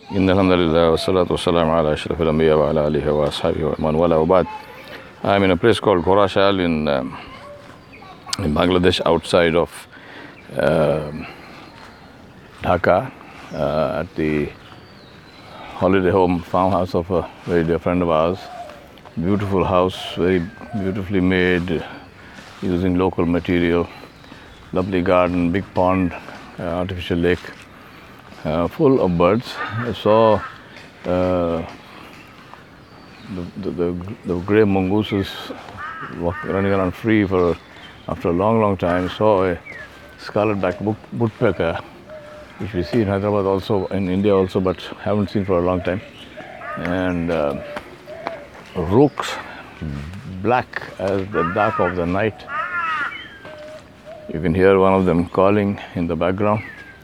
إن الحمد لله والصلاة والسلام على أشرف الأنبياء وعلى آله وأصحابه ومن والاه وبعد. I'm in a place called Khorashal in Bangladesh, outside of Dhaka, at the holiday home farmhouse of a very dear friend of ours. Beautiful house, very beautifully made, using local material. Lovely garden, big pond, artificial lake, full of birds. I saw the grey mongooses running around free after a long time. Saw a scarlet-backed woodpecker, which we see in Hyderabad also, in India also, but haven't seen for a long time. And rooks, black as the dark of the night. You can hear one of them calling in the background.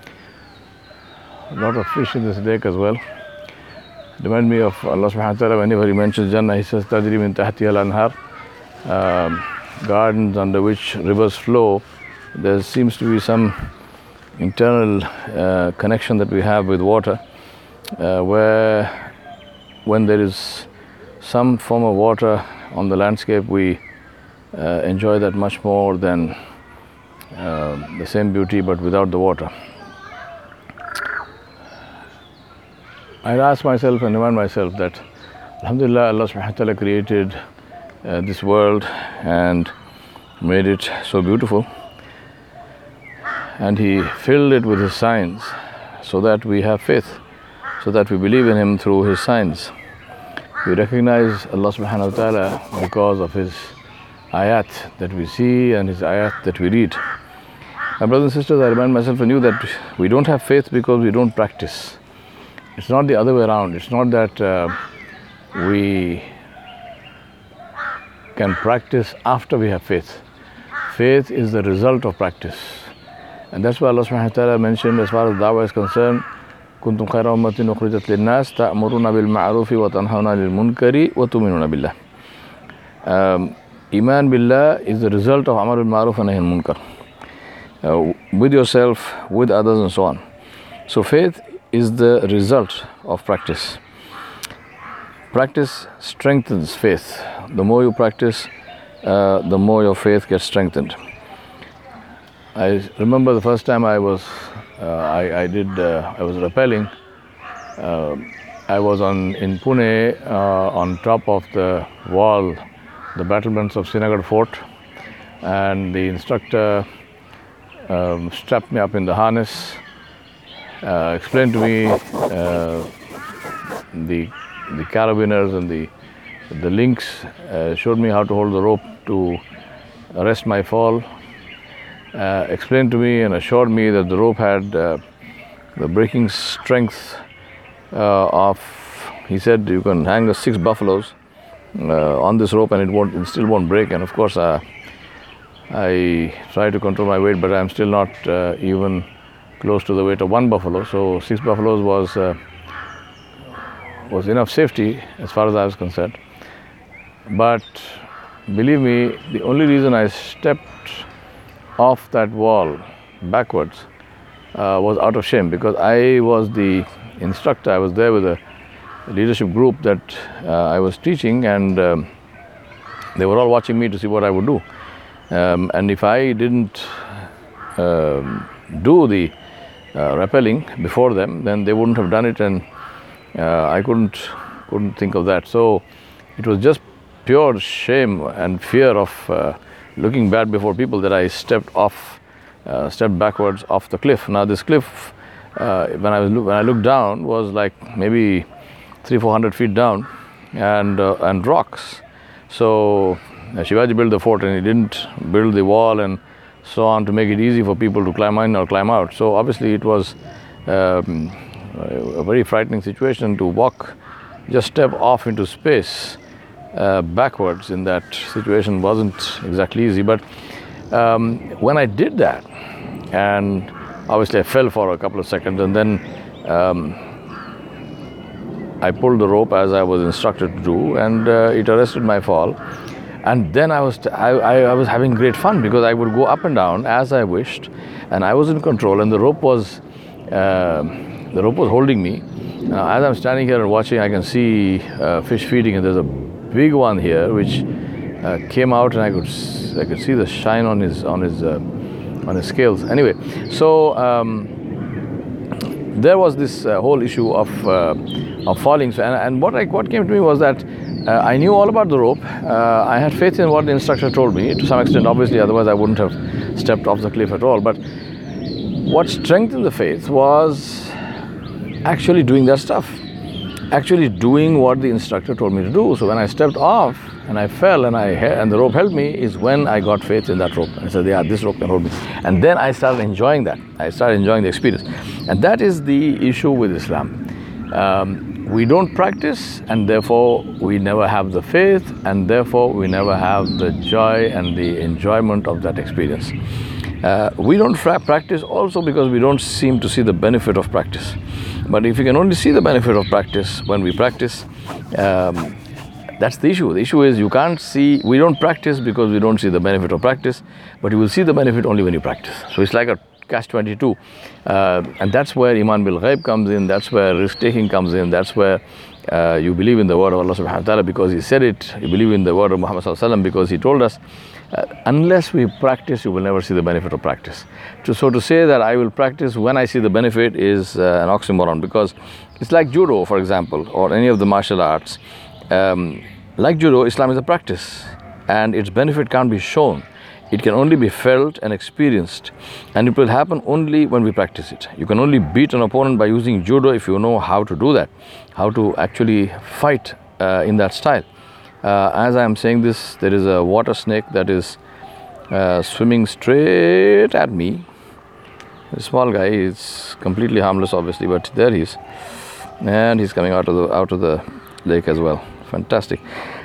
A lot of fish in this lake as well. Remind me of Allah subhanahu wa ta'ala. Whenever he mentions Jannah, he says Tajri min tahtiha al-anhar, gardens under which rivers flow. There seems to be some internal connection that we have with water, where when there is some form of water on the landscape, we enjoy that much more than the same beauty but without the water. I ask myself and remind myself that Alhamdulillah, Allah subhanahu wa ta'ala created this world and made it so beautiful, and He filled it with His signs so that we have faith, so that we believe in Him through His signs. We recognize Allah subhanahu wa ta'ala because of His ayat that we see and His ayat that we read. My brothers and sisters, I remind myself and you that we don't have faith because we don't practice. It's not the other way around. It's not that we can practice after we have faith. Faith is the result of practice. And that's why Allah subhanahu wa ta'ala mentioned, as far as da'wah is concerned, كنتم خير أمة أخرجت للناس تأمرون بالمعروف وتنهون عن المنكر وتؤمنون بالله. Iman billah is the result of Amar bil Ma'ruf and Nahy al Munkar, with yourself, with others, and so on. So faith is the result of practice. Practice strengthens faith. The more you practice, the more your faith gets strengthened. I remember the first time I was rappelling. I was in Pune, on top of the wall, the battlements of Srinagar Fort, and the instructor strapped me up in the harness, explained to me the carabiners and the links, showed me how to hold the rope to arrest my fall, explained to me and assured me that the rope had the breaking strength of, he said, you can hang 6 buffaloes on this rope and it still won't break. And of course I try to control my weight, but I'm still not even close to the weight of 1 buffalo. So 6 buffaloes was enough safety as far as I was concerned. But believe me, the only reason I stepped off that wall backwards was out of shame, because I was the instructor. I was there with a leadership group that I was teaching, and they were all watching me to see what I would do. And if I didn't do the rappelling before them, then they wouldn't have done it, and I couldn't think of that. So it was just pure shame and fear of looking bad before people that I stepped backwards off the cliff. Now this cliff, when I looked down, was like maybe 300-400 feet down, and rocks. So Shivaji built the fort, and he didn't build the wall and so on to make it easy for people to climb in or climb out. So obviously it was a very frightening situation to just step off into space backwards in that situation wasn't exactly easy. But when I did that, and obviously I fell for a couple of seconds, and then I pulled the rope as I was instructed to do, and it arrested my fall. And then I was having great fun, because I would go up and down as I wished, and I was in control, and the rope was holding me, As I'm standing here and watching, I can see fish feeding, and there's a big one here which came out, and I could see the shine on his scales. Anyway, so there was this whole issue of falling. So, and what came to me was that I knew all about the rope. I had faith in what the instructor told me to some extent, obviously, otherwise I wouldn't have stepped off the cliff at all. But what strengthened the faith was actually doing that stuff, actually doing what the instructor told me to do. So when I stepped off and I fell and the rope held me, is when I got faith in that rope. I said, yeah, this rope can hold me. And then I started enjoying that. I started enjoying the experience. And that is the issue with Islam. We don't practice, and therefore we never have the faith, and therefore we never have the joy and the enjoyment of that experience. We don't practice also because we don't seem to see the benefit of practice. But if you can only see the benefit of practice when we practice, that's the issue. The issue is we don't practice because we don't see the benefit of practice, but you will see the benefit only when you practice. So it's like a catch-22, and that's where Iman bil Ghaib comes in, that's where risk-taking comes in, that's where you believe in the word of Allah subhanahu wa ta'ala because He said it, you believe in the word of Muhammad sallallahu alaihi wasallam because He told us. Unless we practice, you will never see the benefit of practice. So to say that I will practice when I see the benefit is an oxymoron, because it's like judo, for example, or any of the martial arts. Like judo, Islam is a practice, and its benefit can't be shown. It can only be felt and experienced, and it will happen only when we practice it. You can only beat an opponent by using judo if you know how to do that, how to actually fight in that style. As I am saying this, there is a water snake that is swimming straight at me. A small guy, he's completely harmless obviously, but there he is, and he's coming out of the lake as well. Fantastic.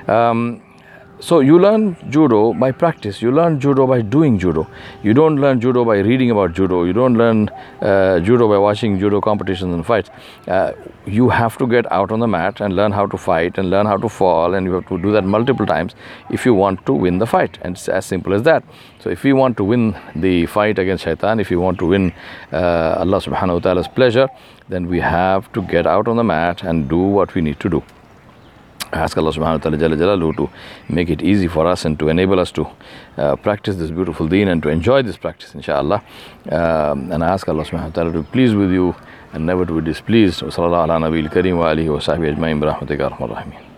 So you learn judo by practice. You learn judo by doing judo. You don't learn judo by reading about judo. You don't learn judo by watching judo competitions and fights. You have to get out on the mat and learn how to fight and learn how to fall, and you have to do that multiple times if you want to win the fight. And it's as simple as that. So if we want to win the fight against shaitan, if we want to win Allah subhanahu wa ta'ala's pleasure, then we have to get out on the mat and do what we need to do. Ask Allah subhanahu wa ta'ala Jalla Jalaluhu to make it easy for us and to enable us to practice this beautiful deen and to enjoy this practice, inshallah. And ask Allah subhanahu wa ta'ala to be pleased with you and never to be displeased. Wa sallallahu ala nabiyil kareem wa alihi wa sahbihi ajma'in bi rahmatika ya arhamar rahimin.